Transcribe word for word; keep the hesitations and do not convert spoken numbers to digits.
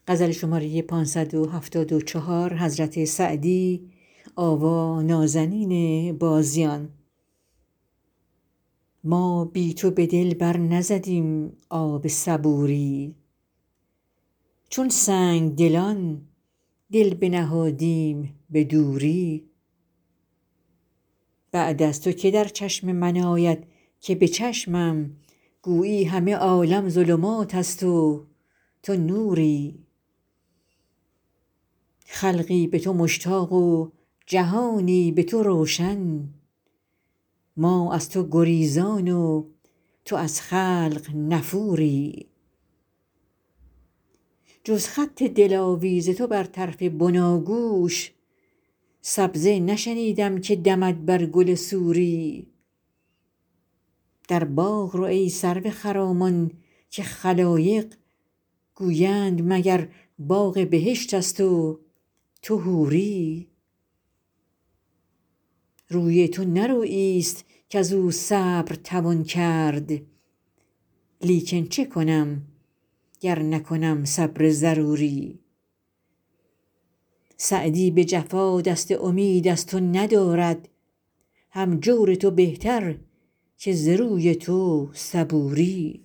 ما بی تو به دل برنزدیم آب صبوری چون سنگ دلان دل بنهادیم به دوری بعد از تو که در چشم من آید که به چشمم گویی همه عالم ظلماتست و تو نوری خلقی به تو مشتاق و جهانی به تو روشن ما از تو گریزان و تو از خلق نفوری جز خط دلاویز تو بر طرف بناگوش سبزه نشنیدم که دمد بر گل سوری در باغ رو ای سرو خرامان که خلایق گویند مگر باغ بهشتست و تو حوری روی تو نه روییست کز او صبر توان کرد لیکن چه کنم گر نکنم صبر ضروری سعدی به جفا دست امید از تو ندارد هم جور تو بهتر که ز روی تو صبوری